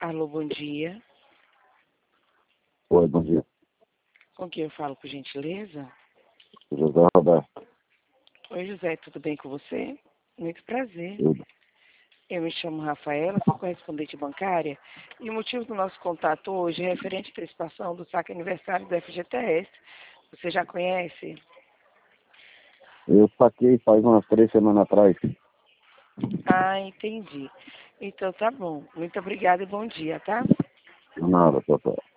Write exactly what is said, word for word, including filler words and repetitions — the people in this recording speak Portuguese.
Alô, bom dia. Oi, bom dia. Com quem eu falo, por gentileza? José Roberto. Oi, José, tudo bem com você? Muito prazer. Tudo. Eu me chamo Rafaela, sou correspondente bancária e o motivo do nosso contato hoje é referente à antecipação do saque aniversário do F G T S. Você já conhece? Eu saquei faz umas três semanas atrás. Ah, entendi. Então tá bom. Muito obrigada e bom dia, tá? Nada, papai.